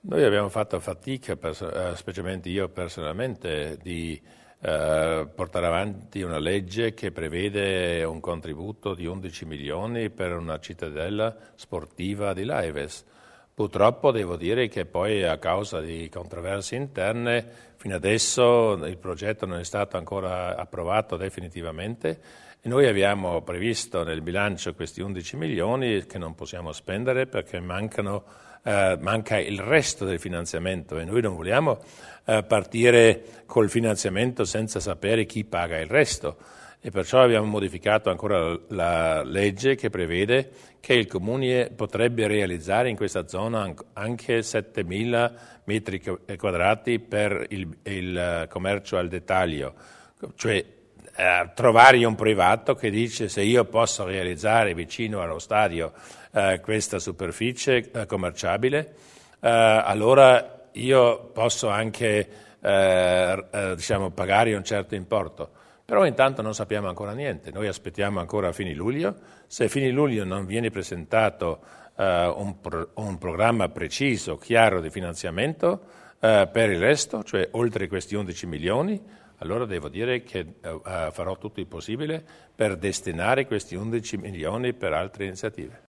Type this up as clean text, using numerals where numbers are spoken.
Noi abbiamo fatto fatica, specialmente io personalmente, di portare avanti una legge che prevede un contributo di 11 milioni per una cittadella sportiva di Laives. Purtroppo devo dire che poi a causa di controversie interne fino adesso il progetto non è stato ancora approvato definitivamente e noi abbiamo previsto nel bilancio questi 11 milioni che non possiamo spendere perché manca il resto del finanziamento e noi non vogliamo partire col finanziamento senza sapere chi paga il resto. E perciò abbiamo modificato ancora la legge che prevede che il Comune potrebbe realizzare in questa zona anche 7.000 metri quadrati per il commercio al dettaglio, cioè trovare un privato che dice se io posso realizzare vicino allo stadio questa superficie commerciabile, allora io posso anche pagare un certo importo. Però intanto non sappiamo ancora niente, noi aspettiamo ancora a fine luglio, se a fine luglio non viene presentato un programma preciso, chiaro di finanziamento per il resto, cioè oltre questi 11 milioni, allora devo dire che farò tutto il possibile per destinare questi 11 milioni per altre iniziative.